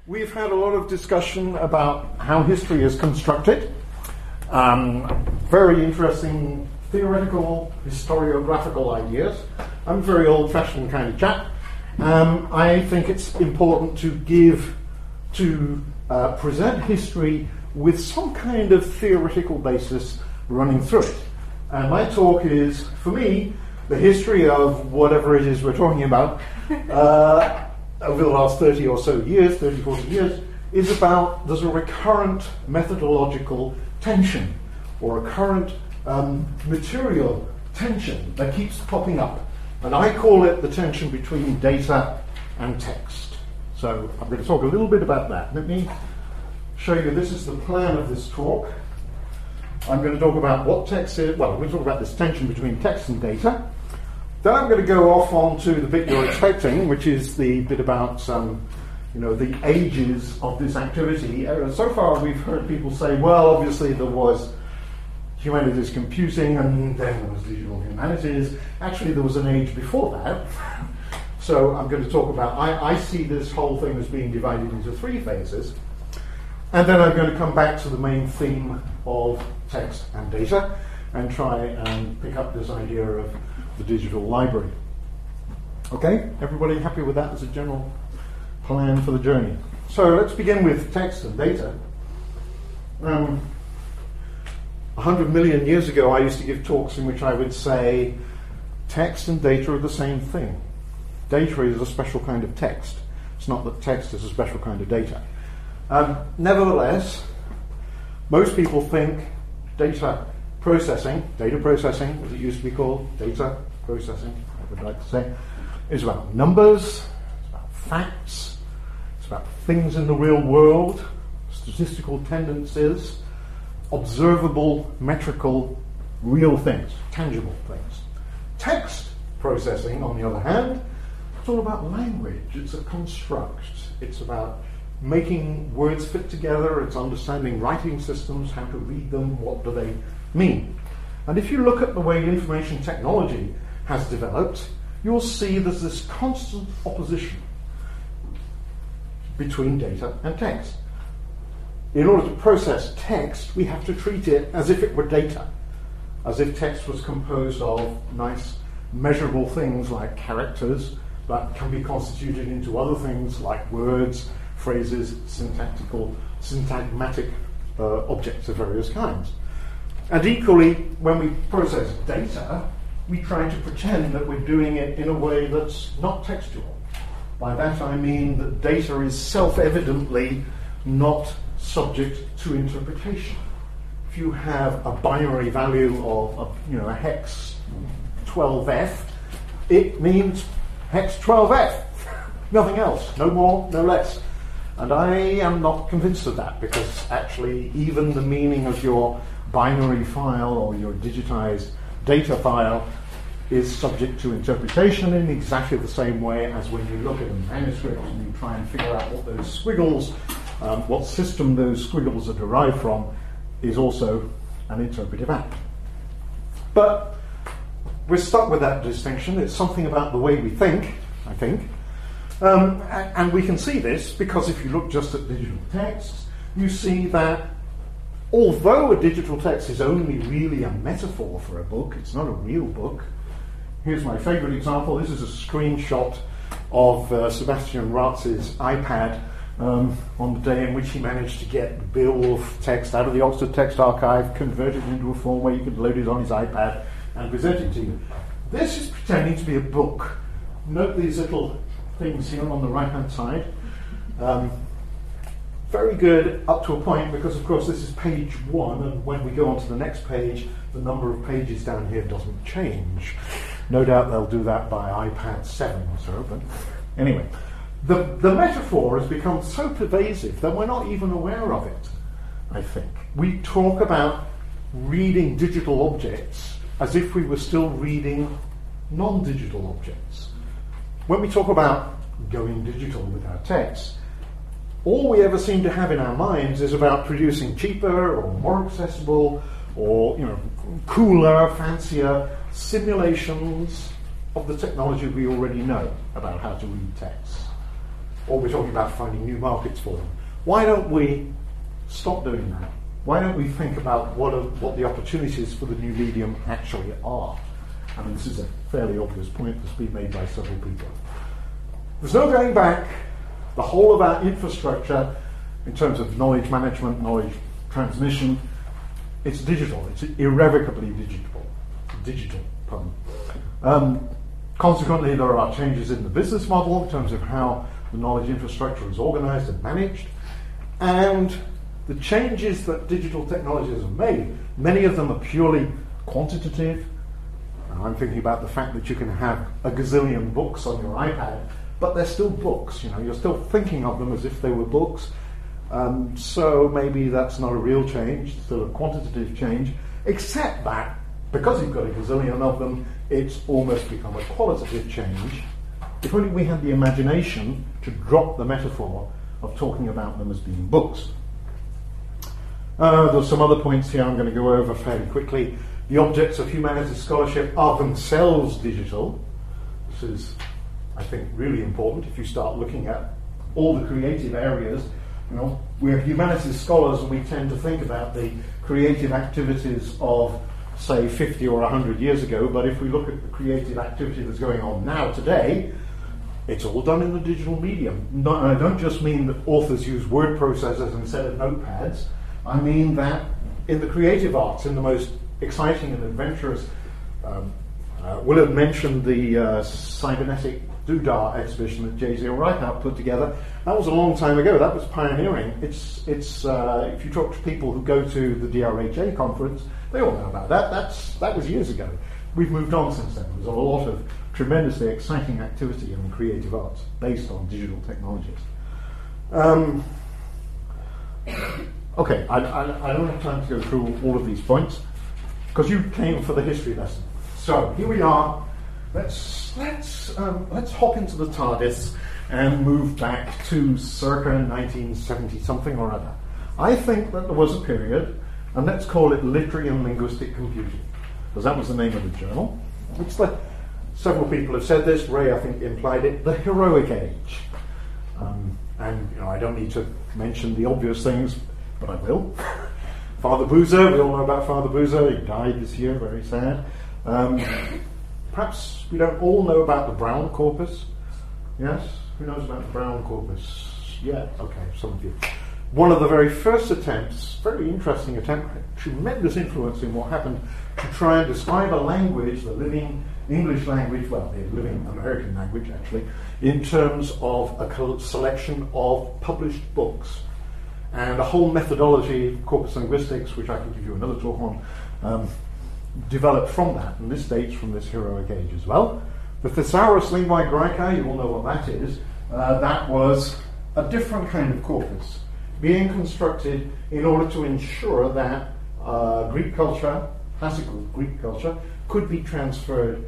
We've had a lot of discussion about how history is constructed. Very interesting theoretical, historiographical ideas. I'm a very old-fashioned kind of chap. I think it's important to present history with some kind of theoretical basis running through it. And my talk is, for me, the history of whatever it is we're talking about over the last 30 or so years, 30, 40 years, is about there's a recurrent methodological tension or a current material tension that keeps popping up. And I call it the tension between data and text. So I'm going to talk a little bit about that. Let me show you, this is the plan of this talk. I'm going to talk about what text is, well, we're going to talk about this tension between text and data. Then I'm going to go off onto the bit you're expecting, which is the bit about the ages of this activity. So far we've heard people say, well, obviously there was humanities computing and then there was digital humanities. Actually, there was an age before that. So I'm going to talk about, I see this whole thing as being divided into three phases. And then I'm going to come back to the main theme of text and data and try and pick up this idea of the digital library. Okay, everybody happy with that as a general plan for the journey? So let's begin with text and data. 100 million years ago, I used to give talks in which I would say text and data are the same thing. Data is a special kind of text. It's not that text is a special kind of data. Nevertheless, most people think data processing, as it used to be called, data processing, I would like to say, is about numbers, it's about facts, it's about things in the real world, statistical tendencies, observable, metrical, real things, tangible things. Text processing, on the other hand, it's all about language. It's a construct. It's about making words fit together. It's understanding writing systems, how to read them, what do they mean. And if you look at the way information technology has developed, you'll see there's this constant opposition between data and text. In order to process text, we have to treat it as if it were data, as if text was composed of nice measurable things like characters that can be constituted into other things like words, phrases, syntagmatic objects of various kinds. And equally, when we process data, we try to pretend that we're doing it in a way that's not textual. By that I mean that data is self-evidently not subject to interpretation. If you have a binary value of a hex 12F, it means hex 12F. Nothing else. No more, no less. And I am not convinced of that, because actually even the meaning of your binary file or your digitized data file is subject to interpretation in exactly the same way as when you look at a manuscript and you try and figure out what those squiggles, what system those squiggles are derived from, is also an interpretive act. But we're stuck with that distinction. It's something about the way we think, I think. And we can see this because if you look just at digital texts, you see that although a digital text is only really a metaphor for a book, it's not a real book. Here's my favorite example. This is a screenshot of Sebastian Ratz's iPad on the day in which he managed to get Beowulf text out of the Oxford Text Archive, convert it into a form where you could load it on his iPad and present it to you. This is pretending to be a book. Note these little things here on the right-hand side. Very good up to a point, because of course this is page 1, and when we go on to the next page, the number of pages down here doesn't change. No doubt they'll do that by iPad 7 or so, but anyway. The metaphor has become so pervasive that we're not even aware of it, I think. We talk about reading digital objects as if we were still reading non-digital objects. When we talk about going digital with our texts, all we ever seem to have in our minds is about producing cheaper or more accessible or cooler, fancier simulations of the technology we already know about how to read text. or we're talking about finding new markets for them. Why don't we stop doing that? Why don't we think about what the opportunities for the new medium actually are? I mean, this is a fairly obvious point that's been made by several people. There's no going back. The whole of our infrastructure, in terms of knowledge management, knowledge transmission, it's digital. It's irrevocably digital. Consequently, there are changes in the business model in terms of how the knowledge infrastructure is organized and managed. And the changes that digital technologies have made, many of them are purely quantitative. I'm thinking about the fact that you can have a gazillion books on your iPad, but they're still books. You're still thinking of them as if they were books. So maybe that's not a real change, still a quantitative change, except that because you've got a gazillion of them, it's almost become a qualitative change. If only we had the imagination to drop the metaphor of talking about them as being books. There's some other points here I'm going to go over fairly quickly. The objects of humanities scholarship are themselves digital. This is, I think, really important if you start looking at all the creative areas. We're humanities scholars and we tend to think about the creative activities of, say, 50 or 100 years ago, but if we look at the creative activity that's going on now, today, it's all done in the digital medium. I don't just mean that authors use word processors instead of notepads. I mean that in the creative arts, in the most exciting and adventurous, Willard mentioned the cybernetic Doodah exhibition that J.Z. Reichardt put together. That was a long time ago. That was pioneering. It's if you talk to people who go to the DRHA conference, they all know about that. That was years ago. We've moved on since then. There's a lot of tremendously exciting activity in the creative arts based on digital technologies. Okay, I don't have time to go through all of these points because you came for the history lesson. So here we are. Let's hop into the TARDIS and move back to circa 1970 something or other. I think that there was a period, and let's call it literary and linguistic computing, because that was the name of the journal. It's like several people have said this. Ray, I think, implied it. The heroic age, and I don't need to mention the obvious things, but I will. Father Boozer, we all know about Father Boozer. He died this year, very sad. Perhaps we don't all know about the Brown corpus. Yes? Who knows about the Brown corpus? Yeah, okay, some of you. One of the very first attempts, very interesting attempt, tremendous influence in what happened, to try and describe a language, the living English language, well, the living American language actually, in terms of a selection of published books. And a whole methodology, corpus linguistics, which I can give you another talk on, developed from that, and this dates from this heroic age as well. The Thesaurus Linguae Graecae, you all know what that is. That was a different kind of corpus being constructed in order to ensure that Greek culture, classical Greek culture, could be transferred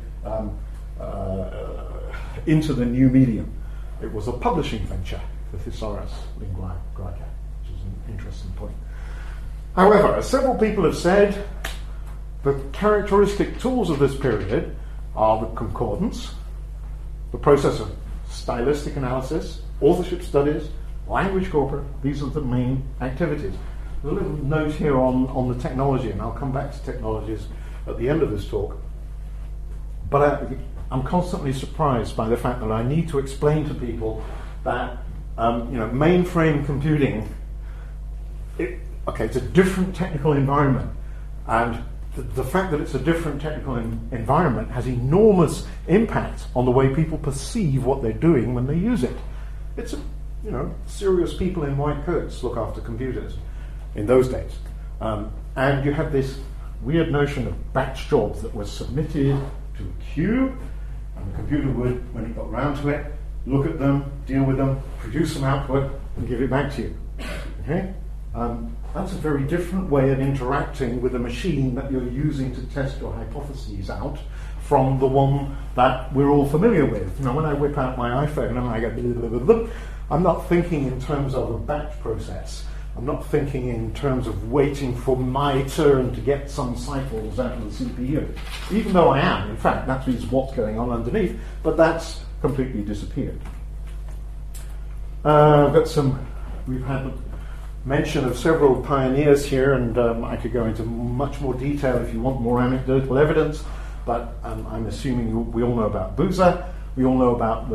into the new medium. It was a publishing venture, the Thesaurus Linguae Graecae, which is an interesting point. However, as several people have said, the characteristic tools of this period are the concordance, the process of stylistic analysis, authorship studies, language corpora. These are the main activities. There's a little note here on the technology, and I'll come back to technologies at the end of this talk. But I'm constantly surprised by the fact that I need to explain to people that mainframe computing, it's a different technical environment, and the fact that it's a different technical environment has enormous impact on the way people perceive what they're doing when they use it. It's serious people in white coats look after computers in those days, and you had this weird notion of batch jobs that were submitted to a queue, and the computer would, when it got round to it, look at them, deal with them, produce some output, and give it back to you. Okay? That's a very different way of interacting with a machine that you're using to test your hypotheses out from the one that we're all familiar with. When I whip out my iPhone and I go, blah, blah, blah, blah, I'm not thinking in terms of a batch process. I'm not thinking in terms of waiting for my turn to get some cycles out of the CPU. Even though I am, in fact, that is what's going on underneath, but that's completely disappeared. We've had mention of several pioneers here, and I could go into much more detail if you want more anecdotal evidence, but I'm assuming we all know about Boozer. We all know about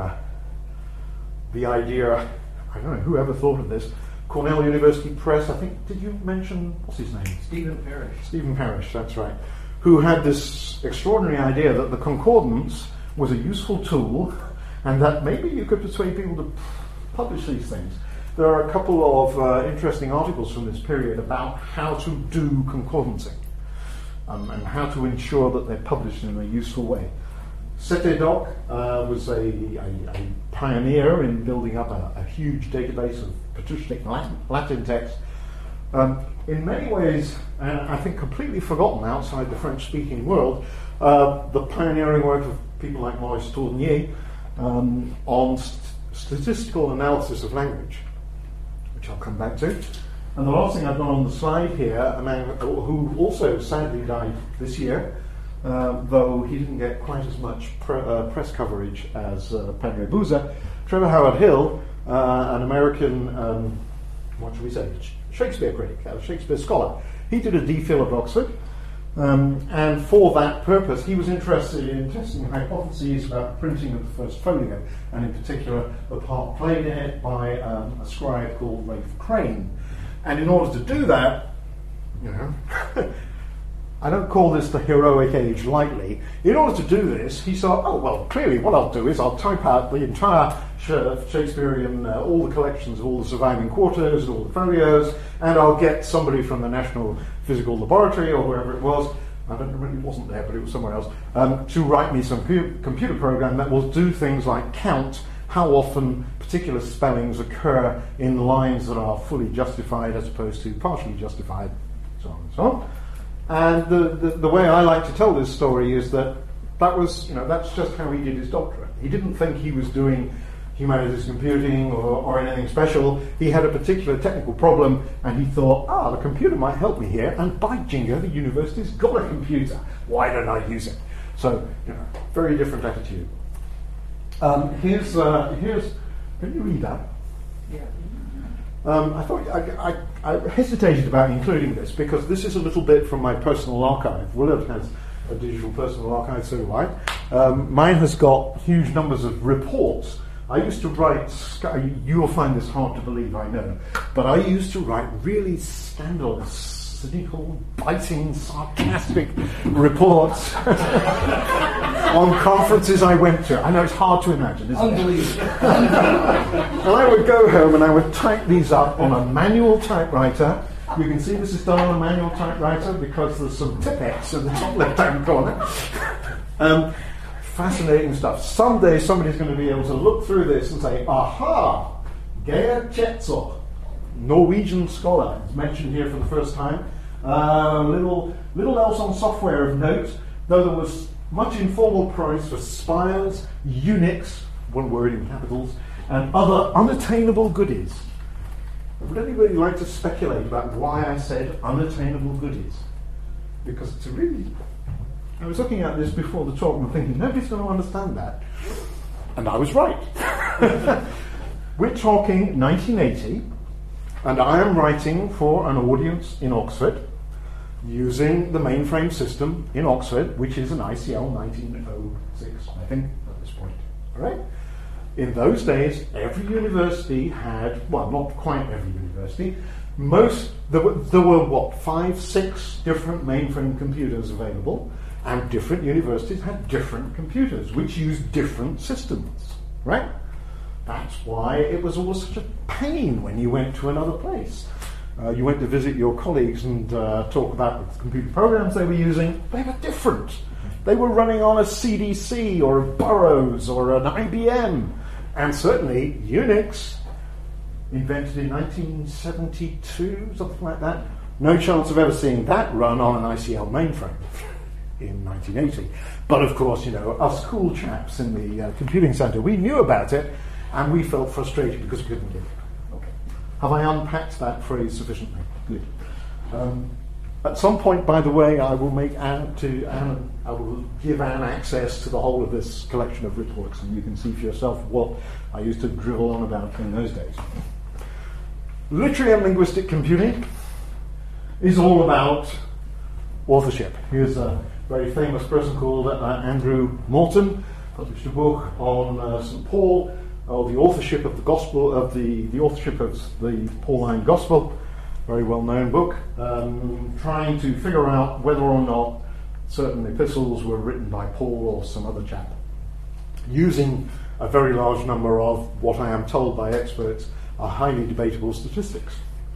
the idea, I don't know, whoever thought of this, Cornell University Press, I think, did you mention, what's his name? Stephen Parrish. Stephen Parrish, that's right. Who had this extraordinary idea that the concordance was a useful tool and that maybe you could persuade people to publish these things. There are a couple of interesting articles from this period about how to do concordancing and how to ensure that they're published in a useful way. Setedoc was a pioneer in building up a huge database of Petrushnik Latin text. In many ways, and I think completely forgotten outside the French-speaking world, the pioneering work of people like Maurice Tournier on statistical analysis of language, which I'll come back to. And the last thing I've got on the slide here, a man who also sadly died this year, though he didn't get quite as much press coverage as Padre Boozer, Trevor Howard Hill, an American, what should we say, Shakespeare critic, a Shakespeare scholar. He did a DPhil at Oxford, and for that purpose he was interested in testing hypotheses about the printing of the first folio, and in particular the part played in it by a scribe called Ralph Crane. And in order to do that, I don't call this the heroic age lightly. In order to do this, he thought, oh, well, clearly what I'll do is I'll type out the entire Shakespearean, all the collections of all the surviving quartos and all the folios, and I'll get somebody from the National Physical Laboratory or wherever it was, I don't remember, it wasn't there, but it was somewhere else, to write me some computer program that will do things like count how often particular spellings occur in lines that are fully justified as opposed to partially justified, so on and so on. And the way I like to tell this story is that was, that's just how he did his doctorate. He didn't think he was doing humanities computing or anything special. He had a particular technical problem, and he thought, the computer might help me here, and by jingo, the university's got a computer. Why don't I use it? So, very different attitude. Here's. Can you read that? Yeah. I thought I hesitated about including this because this is a little bit from my personal archive. Willard has a digital personal archive, so do I. Mine has got huge numbers of reports. I used to write, you will find this hard to believe, I know, but I used to write really scandalous, cynical, biting, sarcastic reports on conferences I went to. I know it's hard to imagine, isn't it? Unbelievable. And I would go home and I would type these up on a manual typewriter. You can see this is done on a manual typewriter because there's some Tipp-Ex in the top left-hand corner. Fascinating stuff. Someday somebody's going to be able to look through this and say, aha, Geir Chetzel, Norwegian scholar, is mentioned here for the first time. Little else on software of note, though there was much informal praise for Spires, Unix, one word in capitals, and other unattainable goodies. Would anybody like to speculate about why I said unattainable goodies? Because it's a really... I was looking at this before the talk and thinking, nobody's going to understand that. And I was right. We're talking 1980, and I am writing for an audience in Oxford using the mainframe system in Oxford, which is an ICL 1906, I think, at this point. All right? In those days, every university had, well, not quite every university, there were what, 5, 6 different mainframe computers available, and different universities had different computers, which used different systems, right? That's why it was always such a pain when you went to another place. You went to visit your colleagues and talk about the computer programs they were using. They were different. They were running on a CDC or a Burroughs or an IBM. And certainly Unix, invented in 1972, something like that. No chance of ever seeing that run on an ICL mainframe in 1980. But of course, us cool chaps in the computing centre, we knew about it, and we felt frustrated because we couldn't get it. Okay. Have I unpacked that phrase sufficiently? Good. At some point, by the way, I will make I will give Anne access to the whole of this collection of reports, and you can see for yourself what I used to drivel on about in those days. Literary and linguistic computing is all about authorship. Here's a very famous person called Andrew Morton, published a book on St. Paul, the authorship of the Gospel, of the authorship of the Pauline Gospel, very well-known book, trying to figure out whether or not certain epistles were written by Paul or some other chap, using a very large number of what I am told by experts are highly debatable statistics.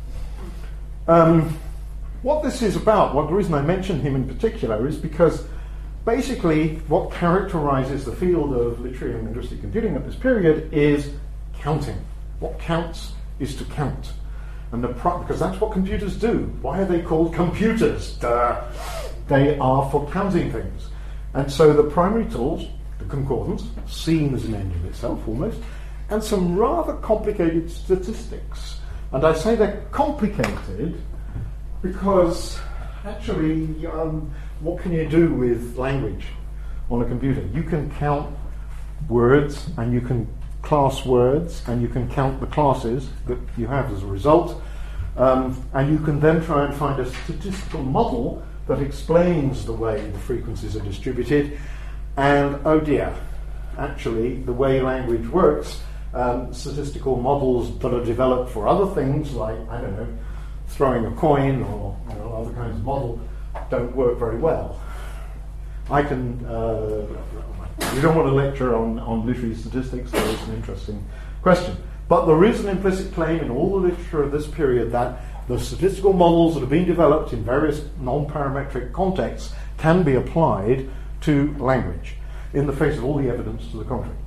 What this is about, the reason I mention him in particular is because basically what characterizes the field of literary and linguistic computing at this period is counting. What counts is to count. And because that's what computers do. Why are they called computers? They are for counting things. And so the primary tools, the concordance, seen as an end in itself almost, and some rather complicated statistics. And I say they're complicated because actually, what can you do with language on a computer? You can count words, and you can class words, and you can count the classes that you have as a result, and you can then try and find a statistical model that explains the way the frequencies are distributed. And oh dear, actually, the way language works, statistical models that are developed for other things, like, I don't know, throwing a coin or other kinds of model, don't work very well. I can, we don't want to lecture on literary statistics, so it's an interesting question. But there is an implicit claim in all the literature of this period that the statistical models that have been developed in various non-parametric contexts can be applied to language in the face of all the evidence to the contrary.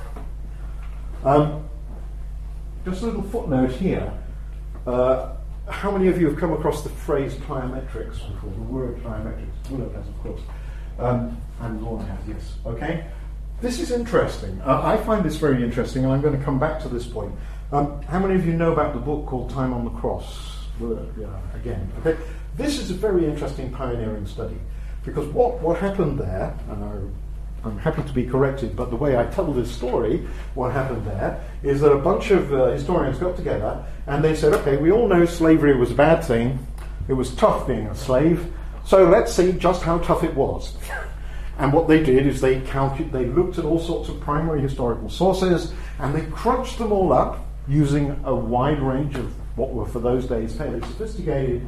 Just a little footnote here. How many of you have come across the phrase plyometrics before? The word plyometrics? Willow has, of course. And Lorna has, yes. Okay? This is interesting. I find this very interesting, and I'm going to come back to this point. How many of you know about the book called Time on the Cross? Again. Okay? This is a very interesting pioneering study, because what happened there, and I'm happy to be corrected, but the way I tell this story, what happened there is that a bunch of historians got together and they said, okay, we all know slavery was a bad thing. It was tough being a slave. So let's see just how tough it was. And what they did is they looked at all sorts of primary historical sources and they crunched them all up using a wide range of what were for those days fairly sophisticated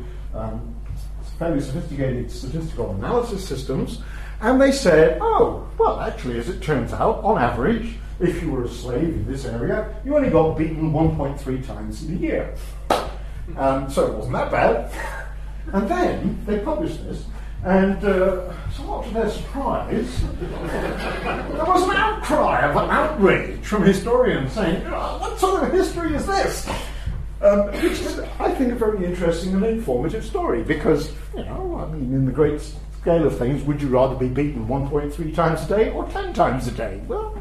statistical analysis systems. And they said, oh, well, actually, as it turns out, on average, if you were a slave in this area, you only got beaten 1.3 times in a year. So it wasn't that bad. And then they published this, and somewhat to their surprise, there was an outcry of outrage from historians saying, what sort of history is this? Which is, I think, a very interesting and informative story, because, in the great scale of things, would you rather be beaten 1.3 times a day or 10 times a day? Well,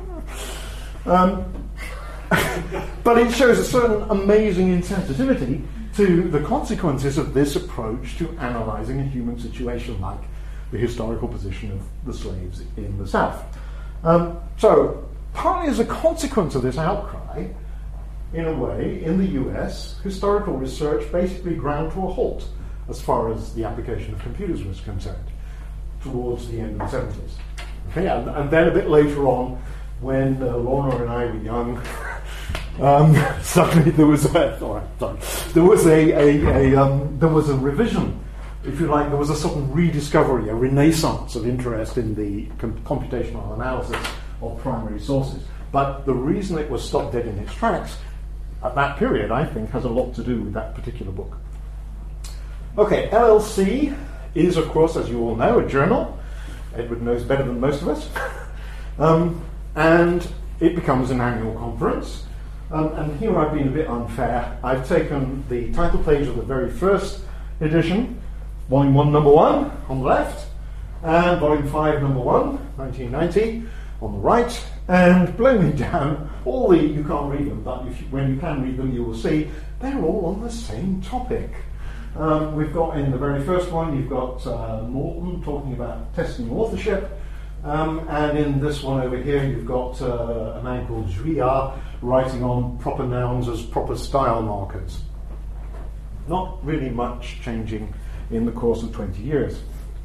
but it shows a certain amazing insensitivity to the consequences of this approach to analysing a human situation like the historical position of the slaves in the South. So, partly as a consequence of this outcry, in a way, in the US, historical research basically ground to a halt as far as the application of computers was concerned, towards the end of the 70s. Okay, and then a bit later on, when Lorna and I were young, suddenly there was a revision, if you like. There was a sort of rediscovery, a renaissance of interest in the computational analysis of primary sources. But the reason it was stopped dead in its tracks at that period, I think, has a lot to do with that particular book. Okay, LLC is, of course, as you all know, a journal. Edward knows better than most of us. And it becomes an annual conference. And here I've been a bit unfair. I've taken the title page of the very first edition, Volume 1, Number 1, on the left, and Volume 5, Number 1, 1990, on the right, and blowing down all the, you can't read them, but when you can read them, you will see they're all on the same topic. We've got in the very first one, you've got Morton talking about testing authorship. And in this one over here, you've got a man called Juillard writing on proper nouns as proper style markers. Not really much changing in the course of 20 years.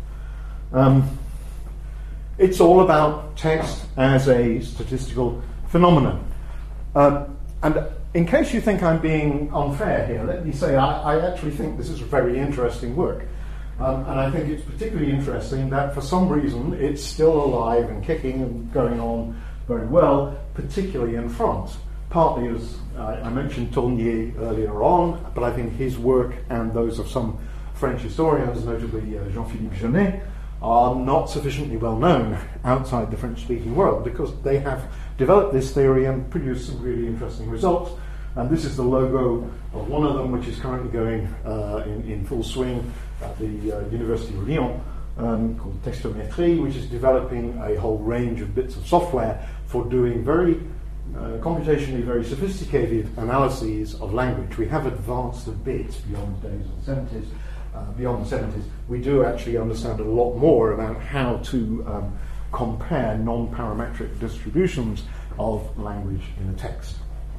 It's all about text as a statistical phenomenon. And in case you think I'm being unfair here, let me say I actually think this is very interesting work. And I think it's particularly interesting that for some reason it's still alive and kicking and going on very well, particularly in France. Partly, as I mentioned Tournier earlier on, but I think his work and those of some French historians, notably Jean-Philippe Genet, are not sufficiently well known outside the French-speaking world because they have developed this theory and produced some really interesting results. And this is the logo of one of them, which is currently going in full swing at the University of Lyon, called Textometrie, which is developing a whole range of bits of software for doing very computationally very sophisticated analyses of language. We have advanced a bit beyond the days of the 70s. Beyond the 70s, we do actually understand a lot more about how to compare non-parametric distributions of language in a text.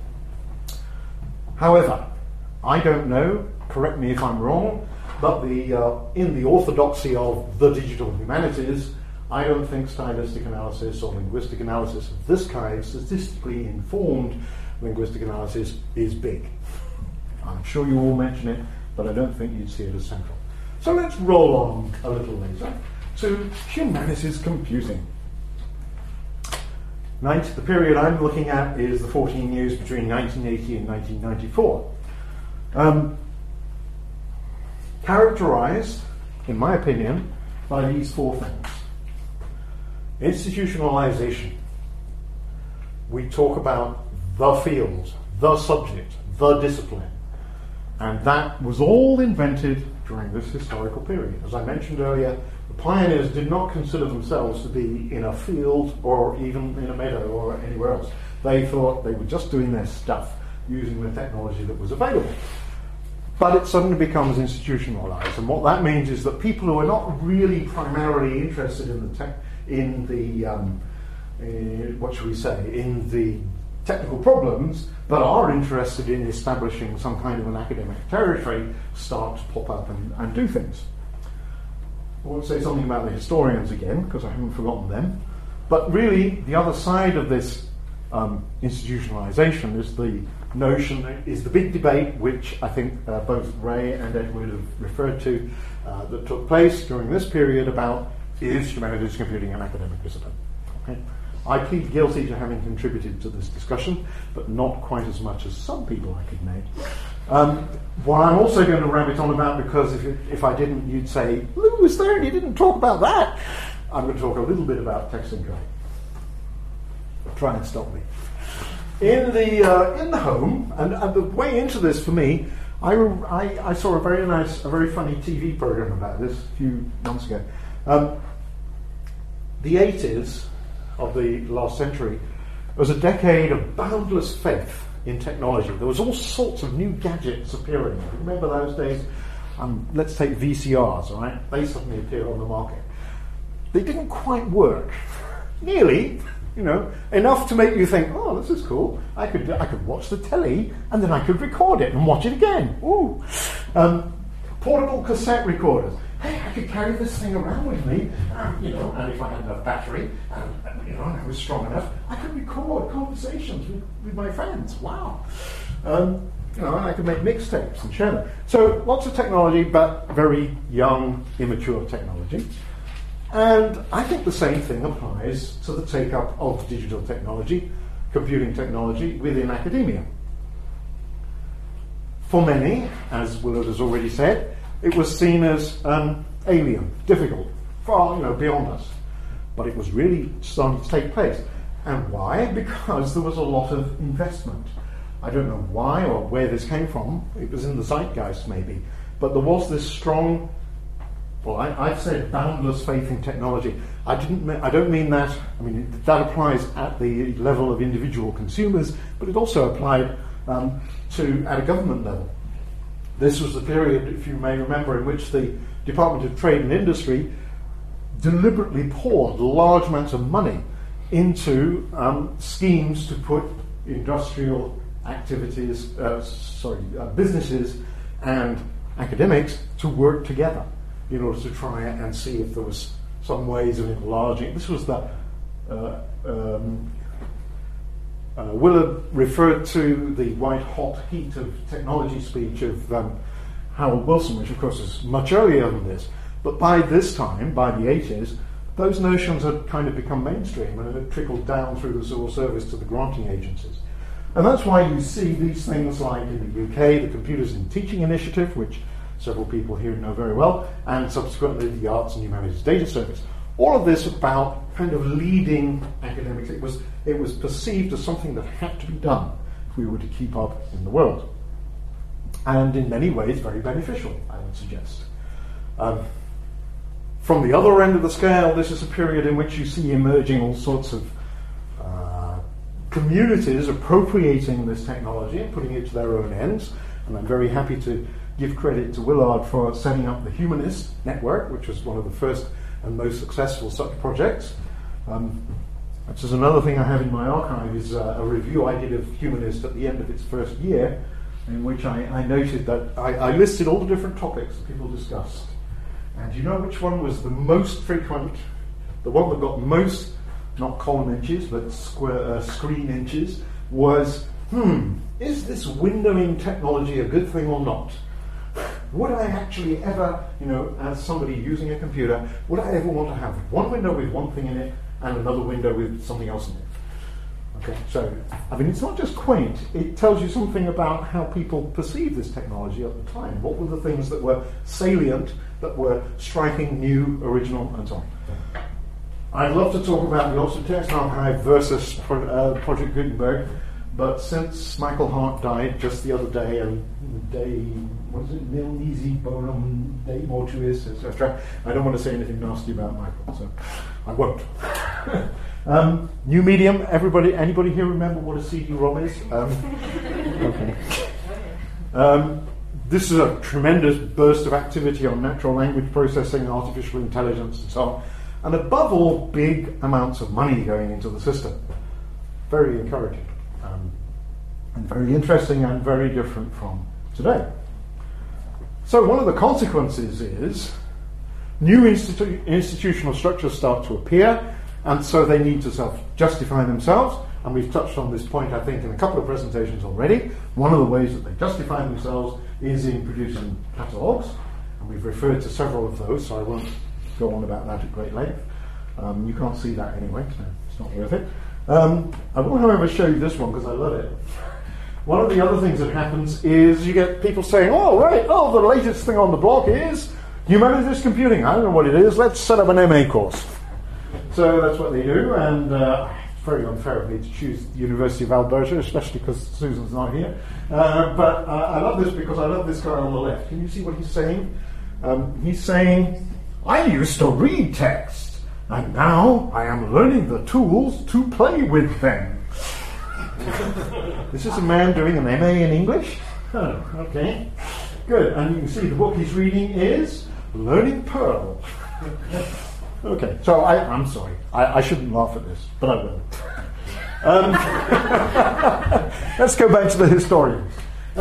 However, I don't know, correct me if I'm wrong, but in the orthodoxy of the digital humanities, I don't think stylistic analysis or linguistic analysis of this kind, statistically informed linguistic analysis, is big. I'm sure you all mention it, but I don't think you'd see it as central. So let's roll on a little later to humanities computing. The period I'm looking at is the 14 years between 1980 and 1994. Characterized, in my opinion, by these four things. Institutionalization. We talk about the field, the subject, the discipline. And that was all invented during this historical period. As I mentioned earlier, the pioneers did not consider themselves to be in a field or even in a meadow or anywhere else. They thought they were just doing their stuff using the technology that was available. But it suddenly becomes institutionalized, and what that means is that people who are not really primarily interested in the technical problems, but are interested in establishing some kind of an academic territory, start to pop up and do things. I want to say something about the historians again, because I haven't forgotten them. But really, the other side of this institutionalization is the notion, is the big debate, which I think both Ray and Edward have referred to, that took place during this period about, is humanities computing an academic discipline? Okay. I plead guilty to having contributed to this discussion, but not quite as much as some people I could name. What I'm also going to rabbit on about, because if I didn't, you'd say, Lou was there and you didn't talk about that. I'm going to talk a little bit about text encoding. Try and stop me. In the home, and the way into this for me, I saw a very funny TV program about this a few months ago. The 80s of the last century was a decade of boundless faith in technology. There was all sorts of new gadgets appearing. Remember those days? Let's take VCRs, all right? They suddenly appeared on the market. They didn't quite work. Nearly, enough to make you think, oh, this is cool. I could watch the telly and then I could record it and watch it again. Ooh. Portable cassette recorders. Hey, I could carry this thing around with me, and if I had enough battery, and I was strong enough, I could record conversations with my friends. Wow. And I could make mixtapes and share them. So lots of technology, but very young, immature technology. And I think the same thing applies to the take-up of digital technology, computing technology within academia. For many, as Willard has already said, it was seen as alien, difficult, far beyond us. But it was really starting to take place. And why? Because there was a lot of investment. I don't know why or where this came from. It was in the zeitgeist maybe. But there was this strong, I've said boundless faith in technology. I don't mean that. I mean, that applies at the level of individual consumers, but it also applied at a government level. This was the period, if you may remember, in which the Department of Trade and Industry deliberately poured large amounts of money into schemes to put industrial activities, businesses and academics to work together in order to try and see if there was some ways of enlarging. This was the Willard referred to the white hot heat of technology speech of Harold Wilson, which of course is much earlier than this. But by this time, by the 80s, those notions had kind of become mainstream and had trickled down through the civil service to the granting agencies. And that's why you see these things like in the UK, the Computers in Teaching Initiative, which several people here know very well, and subsequently the Arts and Humanities Data Service. All of this about kind of leading academics. It was perceived as something that had to be done if we were to keep up in the world. And in many ways very beneficial, I would suggest. From the other end of the scale, this is a period in which you see emerging all sorts of communities appropriating this technology and putting it to their own ends. And I'm very happy to give credit to Willard for setting up the Humanist Network, which was one of the first and most successful such projects. Which is another thing I have in my archive, is a review I did of Humanist at the end of its first year, in which I noted that I listed all the different topics that people discussed. And you know which one was the most frequent, the one that got most, not column inches, but screen inches, was, is this windowing technology a good thing or not? Would I actually ever, as somebody using a computer, would I ever want to have one window with one thing in it and another window with something else in it? Okay, so, it's not just quaint, it tells you something about how people perceive this technology at the time. What were the things that were salient, that were striking, new, original, and so on. I'd love to talk about the Oxford Text Archive versus Project Gutenberg, but since Michael Hart died just the other day, and nil nisi bonum Dei mortuis, etc., I don't want to say anything nasty about Michael, so I won't. New medium, anybody here remember what a CD-ROM is? Okay. This is a tremendous burst of activity on natural language processing, artificial intelligence, and so on. And above all, big amounts of money going into the system. Very encouraging. And very interesting and very different from today. So one of the consequences is new institutional structures start to appear, and so they need to self-justify themselves. And we've touched on this point, I think, in a couple of presentations already. One of the ways that they justify themselves is in producing catalogues, and we've referred to several of those, so I won't go on about that at great length. You can't see that anyway, so it's not worth it. I will, however, show you this one because I love it. One of the other things that happens is you get people saying, the latest thing on the block is humanities computing. I don't know what it is, let's set up an MA course. So that's what they do, and it's very unfair of me to choose the University of Alberta, especially because Susan's not here. But I love this because I love this guy on the left. Can you see what he's saying? He's saying, I used to read text, and now I am learning the tools to play with them. This is a man doing an MA in English? Oh, okay. Good. And you can see the book he's reading is Learning Perl. Okay, so I'm sorry. I shouldn't laugh at this, but I will. Let's go back to the historians.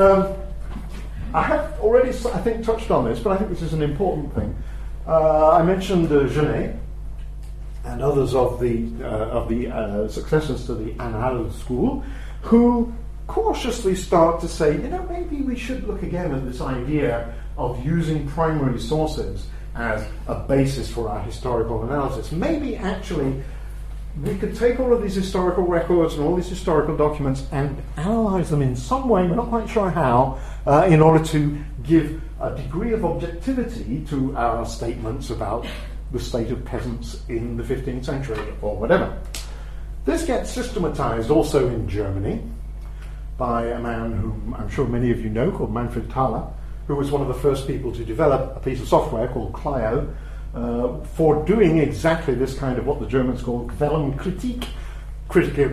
I have already, I think, touched on this, but I think this is an important thing. I mentioned Genet and others of the successors to the Annales school, who cautiously start to say, maybe we should look again at this idea of using primary sources as a basis for our historical analysis. Maybe actually we could take all of these historical records and all these historical documents and analyze them in some way, we're not quite sure how, in order to give a degree of objectivity to our statements about the state of peasants in the 15th century or whatever. This gets systematized also in Germany by a man whom I'm sure many of you know, called Manfred Thaler, who was one of the first people to develop a piece of software called Clio for doing exactly this kind of what the Germans call Quellenkritik,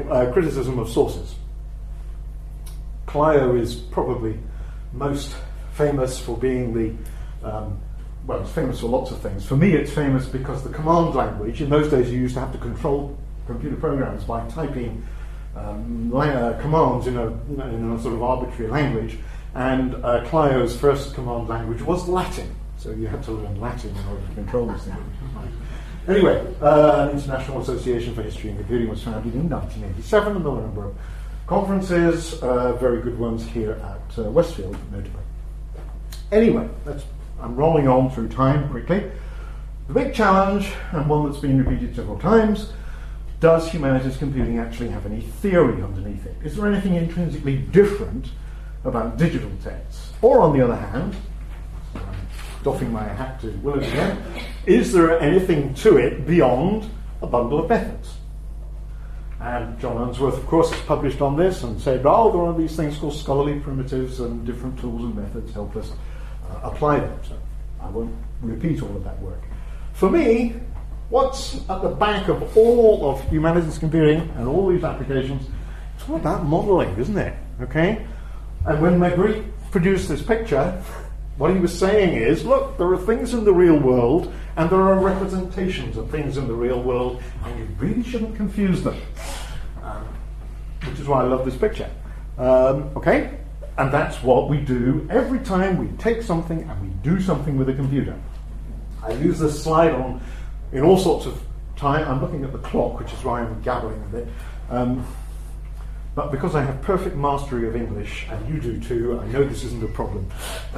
criticism of sources. Clio is probably most famous for being well, it's famous for lots of things. For me, it's famous because the command language, in those days you used to have to control computer programs by typing commands in a sort of arbitrary language, and Clio's first command language was Latin, so you had to learn Latin in order to control this thing. Anyway, an International Association for History and Computing was founded in 1987, and there were a number of conferences, very good ones here at Westfield, notably. Anyway, I'm rolling on through time quickly. The big challenge, and one that's been repeated several times, does humanities computing actually have any theory underneath it? Is there anything intrinsically different about digital texts? Or on the other hand, I'm doffing my hat to Willett again, is there anything to it beyond a bundle of methods? And John Unsworth, of course, has published on this and said, oh, there are these things called scholarly primitives and different tools and methods help us apply them. So I won't repeat all of that work. For me, what's at the back of all of humanities computing and all these applications, it's all about modeling, isn't it? Okay? And when Magritte produced this picture, what he was saying is, look, there are things in the real world and there are representations of things in the real world, and you really shouldn't confuse them. Which is why I love this picture. Okay? And that's what we do every time we take something and we do something with a computer. I use this slide in all sorts of time. I'm looking at the clock, which is why I'm gabbling a bit. But because I have perfect mastery of English, and you do too, I know this isn't a problem.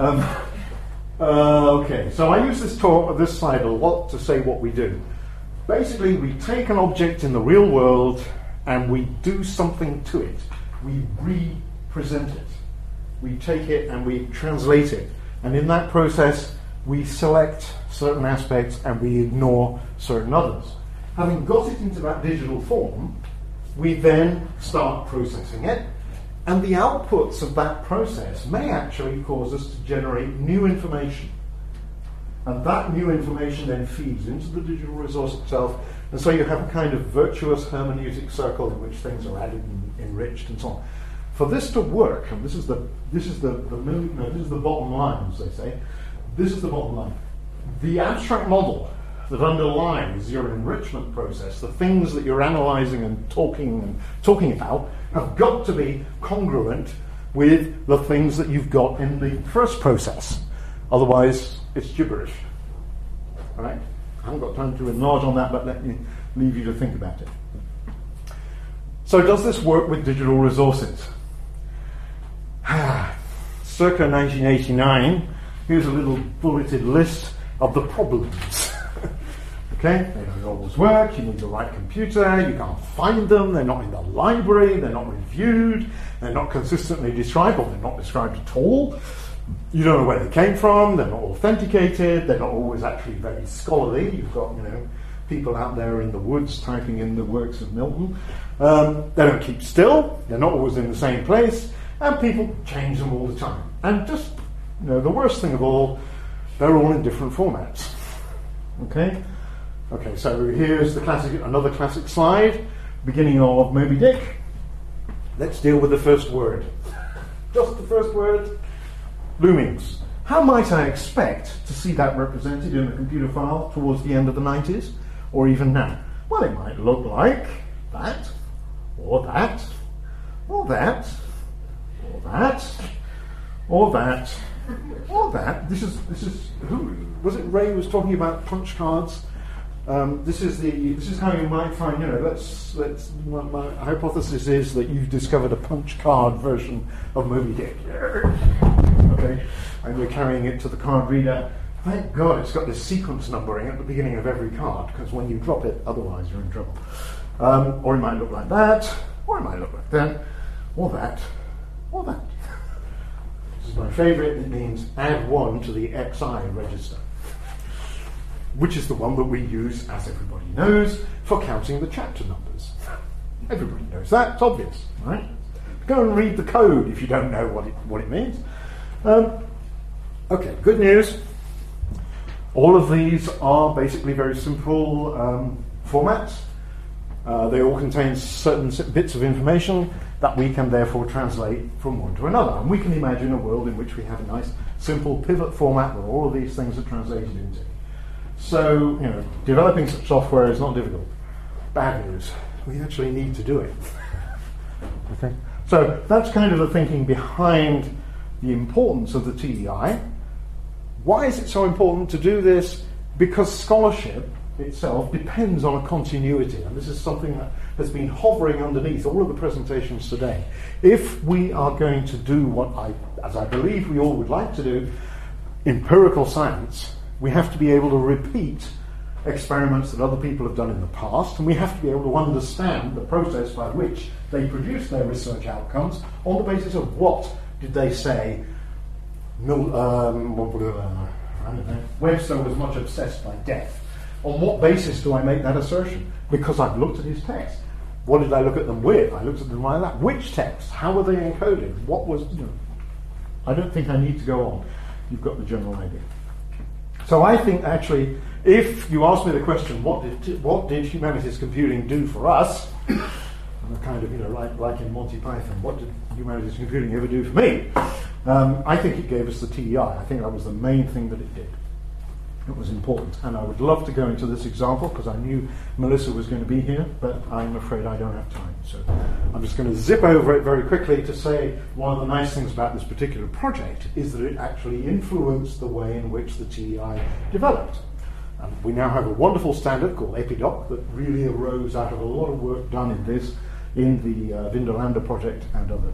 Okay, so I use this slide a lot to say what we do. Basically, we take an object in the real world and we do something to it. We represent it. We take it and we translate it. And in that process, we select certain aspects and we ignore certain others. Having got it into that digital form, we then start processing it, and the outputs of that process may actually cause us to generate new information. And that new information then feeds into the digital resource itself, and so you have a kind of virtuous hermeneutic circle in which things are added and enriched and so on. For this to work, and this is the bottom line, as they say, this is the bottom line. The abstract model that underlies your enrichment process, the things that you're analysing and talking about, have got to be congruent with the things that you've got in the first process. Otherwise, it's gibberish. All right? I haven't got time to enlarge on that, but let me leave you to think about it. So does this work with digital resources? Circa 1989, here's a little bulleted list of the problems. Okay, they don't always work, you need the right computer, you can't find them, they're not in the library, they're not reviewed, they're not consistently described, or they're not described at all. You don't know where they came from, they're not authenticated, they're not always actually very scholarly. You've got, people out there in the woods typing in the works of Milton. They don't keep still, they're not always in the same place, and people change them all the time. And just, the worst thing of all, they're all in different formats. Okay? Okay, so here's another classic slide, beginning of Moby Dick. Let's deal with the first word. Just the first word, Loomings. How might I expect to see that represented in a computer file towards the end of the 90s, or even now? Well, it might look like that, or that, or that, or that, or that, or that. This is who was it? Ray was talking about punch cards. This is how you might find. My hypothesis is that you've discovered a punch card version of Moby Dick. Okay, and you're carrying it to the card reader. Thank God it's got this sequence numbering at the beginning of every card, because when you drop it, otherwise you're in trouble. Or it might look like that, or it might look like that, or that, or that. This is my favourite. It means add 1 to the XI register, which is the one that we use, as everybody knows, for counting the chapter numbers. Everybody knows that, it's obvious, right? Go and read the code if you don't know what it means. Okay, good news. All of these are basically very simple formats. They all contain certain bits of information that we can therefore translate from one to another. And we can imagine a world in which we have a nice simple pivot format that all of these things are translated into. So, developing such software is not difficult. Bad news, we actually need to do it. Okay? So that's kind of the thinking behind the importance of the TEI. Why is it so important to do this? Because scholarship itself depends on a continuity, and this is something that has been hovering underneath all of the presentations today. If we are going to do what as I believe we all would like to do, empirical science, we have to be able to repeat experiments that other people have done in the past, and we have to be able to understand the process by which they produce their research outcomes on the basis of what did they say Webster was much obsessed by death. On what basis do I make that assertion? Because I've looked at his text. What did I look at them with? I looked at them like that. Which text? How were they encoded? What was... I don't think I need to go on. You've got the general idea. So I think actually, if you ask me the question, what did humanities computing do for us? And kind of, like in Monty Python, what did humanities computing ever do for me? I think it gave us the TEI. I think that was the main thing that it did. It was important. And I would love to go into this example because I knew Melissa was going to be here, but I'm afraid I don't have time. So I'm just going to zip over it very quickly to say one of the nice things about this particular project is that it actually influenced the way in which the TEI developed. We now have a wonderful standard called Epidoc that really arose out of a lot of work done in this, in the Vindolanda project and others.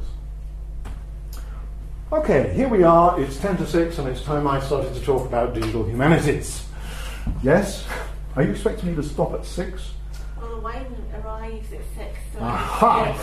Okay, here we are, it's 10 to 6 and it's time I started to talk about digital humanities. Yes? Are you expecting me to stop at 6? Well, the wine arrives at 6. So Aha!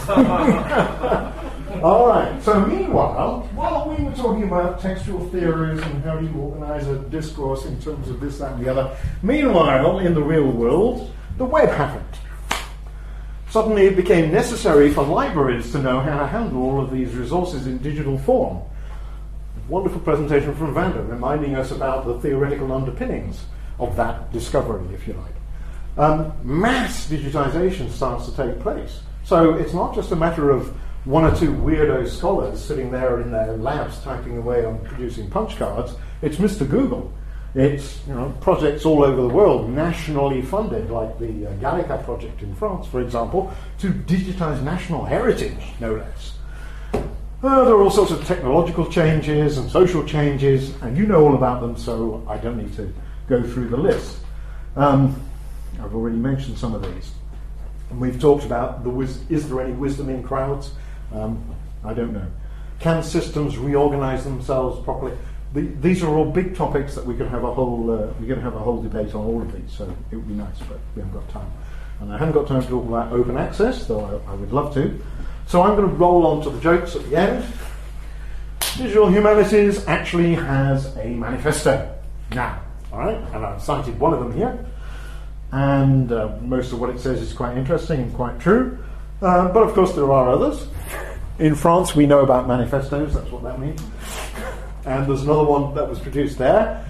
All right, so meanwhile, while we were talking about textual theories and how do you organize a discourse in terms of this, that and the other, meanwhile, in the real world, the web happened. Suddenly it became necessary for libraries to know how to handle all of these resources in digital form. Wonderful presentation from Vanda, reminding us about the theoretical underpinnings of that discovery, if you like. Mass digitization starts to take place. So it's not just a matter of one or two weirdo scholars sitting there in their labs typing away on producing punch cards. It's Mr. Google. It's projects all over the world, nationally funded, like the Gallica project in France, for example, to digitize national heritage, no less. There are all sorts of technological changes and social changes, and you know all about them, so I don't need to go through the list. I've already mentioned some of these. And we've talked about, is there any wisdom in crowds? I don't know. Can systems reorganize themselves properly? These are all big topics that we could have a whole debate on all of these, so it would be nice, but we haven't got time. And I haven't got time to talk about open access, though I would love to. So I'm going to roll on to the jokes at the end. Digital Humanities actually has a manifesto now, all right? And I've cited one of them here. And most of what it says is quite interesting and quite true. But of course there are others. In France we know about manifestos, that's what that means. And there's another one that was produced there.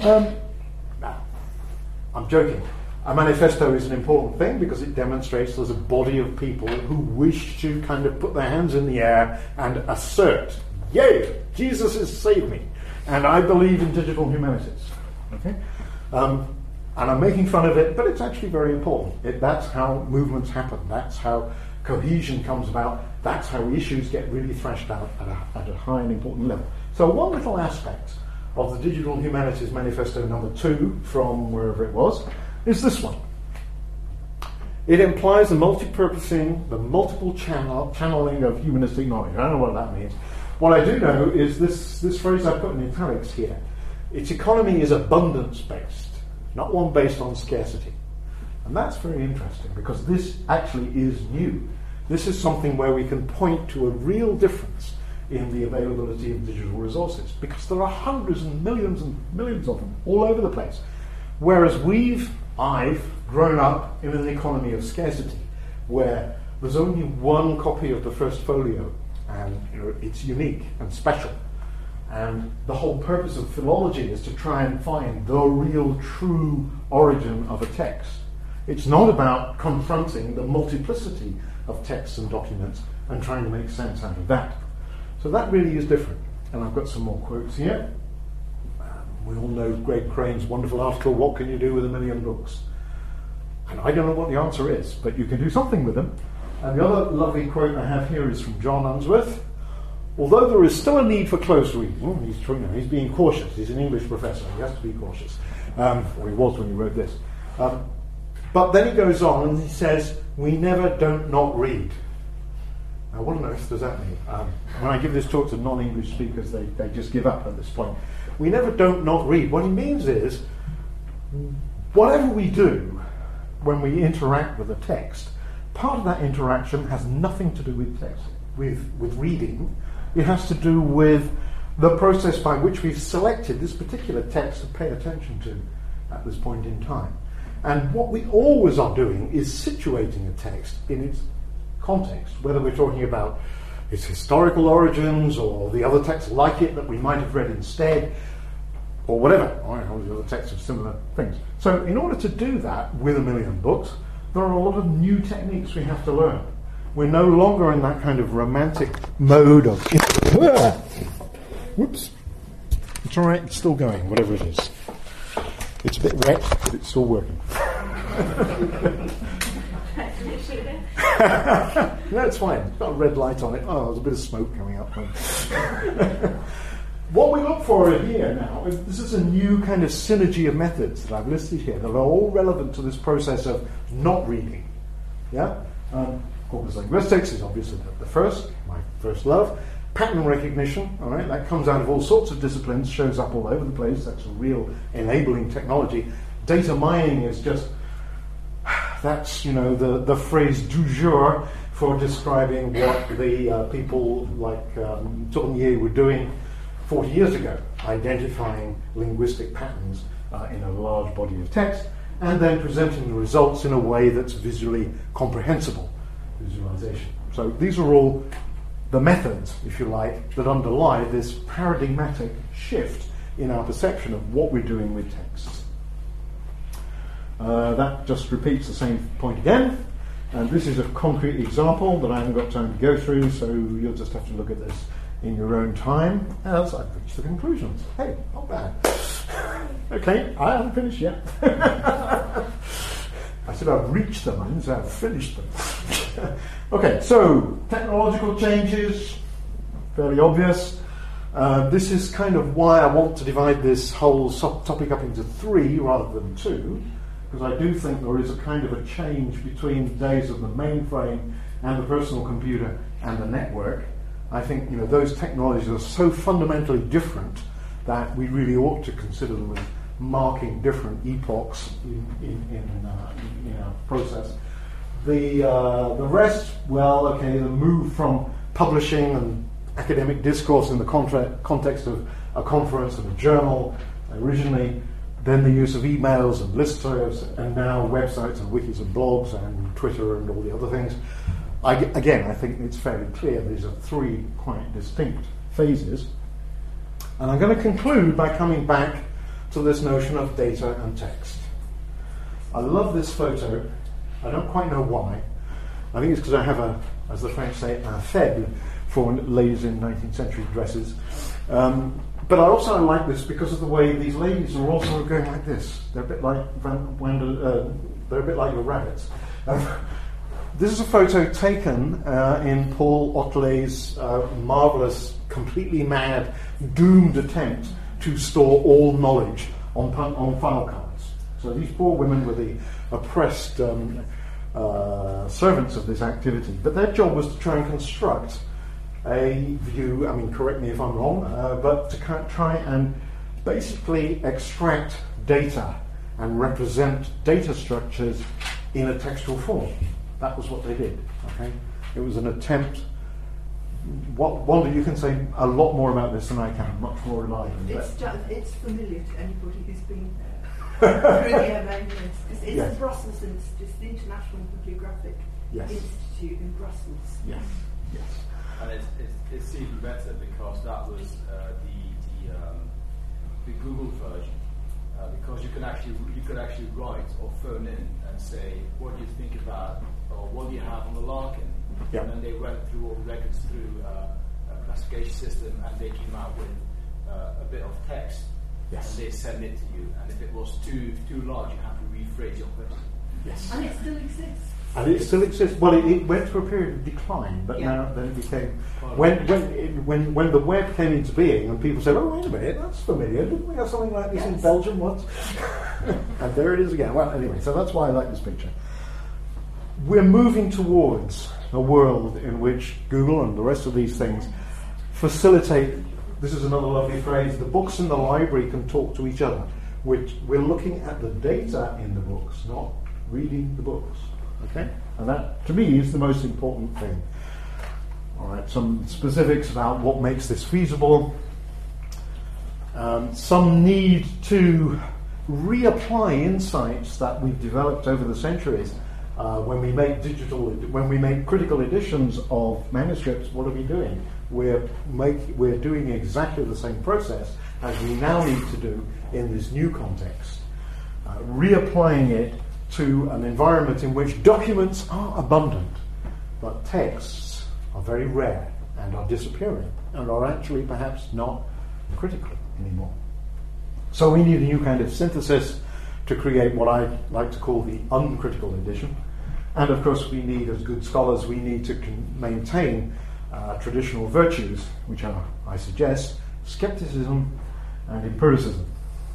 Now, I'm joking. A manifesto is an important thing because it demonstrates there's a body of people who wish to kind of put their hands in the air and assert, yay, Jesus has saved me, and I believe in digital humanities. Okay? And I'm making fun of it, but it's actually very important. That's how movements happen. That's how cohesion comes about. That's how issues get really thrashed out at a high and important level. So one little aspect of the Digital Humanities Manifesto number 2 from wherever it was is this one. It implies the multi-purposing, the multiple channeling of humanistic knowledge. I don't know what that means. What I do know is this phrase I put in italics here. Its economy is abundance-based, not one based on scarcity. And that's very interesting because this actually is new. This is something where we can point to a real difference in the availability of digital resources because there are hundreds and millions of them all over the place. Whereas I've grown up in an economy of scarcity where there's only one copy of the first folio and it's unique and special. And the whole purpose of philology is to try and find the real true origin of a text. It's not about confronting the multiplicity of texts and documents and trying to make sense out of that. So that really is different. And I've got some more quotes here. We all know Greg Crane's wonderful article, What Can You Do with 1 Million Books? And I don't know what the answer is, but you can do something with them. And the other lovely quote I have here is from John Unsworth. Although there is still a need for close reading, he's being cautious. He's an English professor. He has to be cautious. Or he was when he wrote this. But then he goes on and he says, we never don't not read. Now, what on earth does that mean? When I give this talk to non-English speakers, they just give up at this point. We never don't not read. What he means is, whatever we do when we interact with a text, part of that interaction has nothing to do with text, with reading. It has to do with the process by which we've selected this particular text to pay attention to at this point in time. And what we always are doing is situating a text in its context, whether we're talking about its historical origins or the other texts like it that we might have read instead, or whatever, or the other texts of similar things. So in order to do that with 1 million books, there are a lot of new techniques we have to learn. We're no longer in that kind of romantic mode of... Whoops. It's all right, it's still going, whatever it is. It's a bit wet, but it's still working. No, it's fine. It's got a red light on it. Oh, there's a bit of smoke coming up. What we look for here now is this is a new kind of synergy of methods that I've listed here that are all relevant to this process of not reading. Yeah? Corpus linguistics is obviously the first, my first love. Pattern recognition, all right, that comes out of all sorts of disciplines, shows up all over the place. That's a real enabling technology. Data mining is just, that's, the phrase du jour for describing what the people like Tournier were doing 40 years ago, identifying linguistic patterns in a large body of text, and then presenting the results in a way that's visually comprehensible, visualization. So these are all the methods, if you like, that underlie this paradigmatic shift in our perception of what we're doing with texts. That just repeats the same point again, and this is a concrete example that I haven't got time to go through, so you'll just have to look at this in your own time as I've reached the conclusions. Hey, not bad. Okay, I haven't finished yet. I said I've reached them, I didn't say I've finished them. Okay, so technological changes, fairly obvious. This is kind of why I want to divide this whole topic up into 3 rather than 2, because I do think there is a kind of a change between the days of the mainframe and the personal computer and the network. I think those technologies are so fundamentally different that we really ought to consider them as marking different epochs in our process. The rest, well, okay, the move from publishing and academic discourse in the context of a conference and a journal originally, then the use of emails and listservs, and now websites and wikis and blogs and Twitter and all the other things. I think it's fairly clear these are 3 quite distinct phases. And I'm going to conclude by coming back to this notion of data and text. I love this photo. I don't quite know why. I think it's because I have as the French say, un faible for ladies in 19th century dresses. But I also like this because of the way these ladies are also going like this. They're a bit like they're a bit like the rabbits. This is a photo taken in Paul Ottelet's marvellous, completely mad, doomed attempt to store all knowledge on file cards. So these poor women were the oppressed servants of this activity, but their job was to try and construct a view, correct me if I'm wrong, but to try and basically extract data and represent data structures in a textual form. That was what they did. Okay, it was an attempt. Wanda, you can say a lot more about this than I can, much more reliably. It's familiar to anybody who's been there. Really amazing. It's Yes. the Brussels Institute, it's the International Bibliographic Yes. Institute in Brussels. Yes. Yes. And it's even better because that was the Google version. Because you could actually write or phone in and say, what do you think about, or what do you have on the Larkin? Yeah. And then they went through all the records through a classification system, and they came out with a bit of text. Yes. And they send it to you. And if it was too large, you have to rephrase your question. Yes. And it still exists. And it still exists. Well, it went through a period of decline, but Yeah. now then it became when the web came into being, and people said, "Oh, wait a minute, that's familiar. Didn't we have something like this in Yes. Belgium once?" And there it is again. Well, anyway, so that's why I like this picture. We're moving towards a world in which Google and the rest of these things facilitate. This is another lovely phrase. The books in the library can talk to each other. We're looking at the data in the books, not reading the books. Okay? And that, to me, is the most important thing. All right, some specifics about what makes this feasible. Some need to reapply insights that we've developed over the centuries. When we make critical editions of manuscripts, what are we doing? We're doing exactly the same process as we now need to do in this new context, reapplying it to an environment in which documents are abundant, but texts are very rare and are disappearing and are actually perhaps not critical anymore. So we need a new kind of synthesis to create what I like to call the uncritical edition. And of course we need, as good scholars, we need to maintain traditional virtues, which are, I suggest, skepticism and empiricism.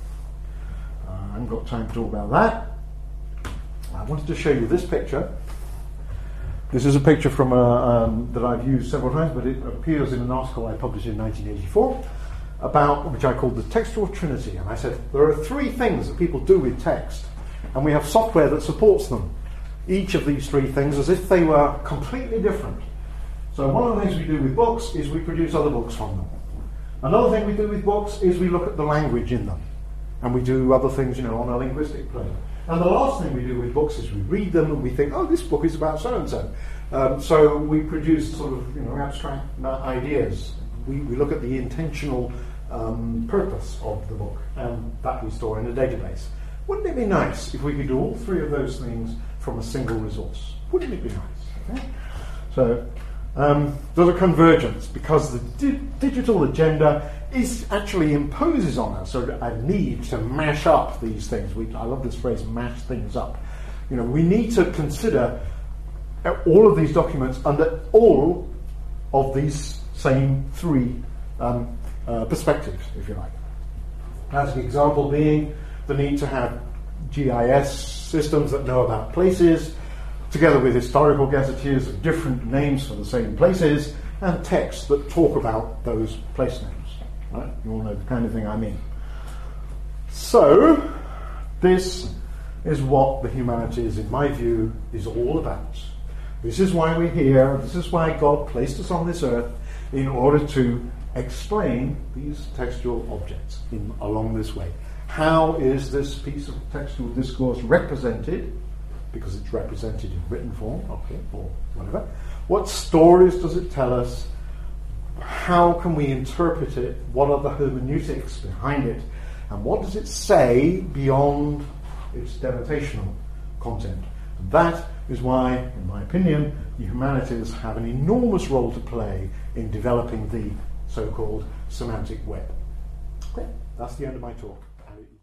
I haven't got time to talk about that. I wanted to show you this picture. This is a picture from that I've used several times, but it appears in an article I published in 1984 about which I called the textual trinity. And I said there are three things that people do with text, and we have software that supports them. Each of these three things as if they were completely different. So one of the things we do with books is we produce other books from them. Another thing we do with books is we look at the language in them, and we do other things, on a linguistic plane. And the last thing we do with books is we read them and we think, oh, this book is about so-and-so. So we produce sort of, abstract ideas. We look at the intentional purpose of the book, and that we store in a database. Wouldn't it be nice if we could do all three of those things from a single resource? Wouldn't it be nice? Okay? So there's a convergence, because the digital agenda actually imposes on us a need to mash up these things. I love this phrase, mash things up. We need to consider all of these documents under all of these same three perspectives, if you like. As an example being the need to have GIS systems that know about places, together with historical gazetteers of different names for the same places, and texts that talk about those place names. Right? You all know the kind of thing I mean. So, this is what the humanities, in my view, is all about. This is why we're here. This is why God placed us on this earth, in order to explain these textual objects along this way. How is this piece of textual discourse represented? Because it's represented in written form, okay, or whatever. What stories does it tell us? How can we interpret it? What are the hermeneutics behind it? And what does it say beyond its denotational content? And that is why, in my opinion, the humanities have an enormous role to play in developing the so-called semantic web. Okay, that's the end of my talk.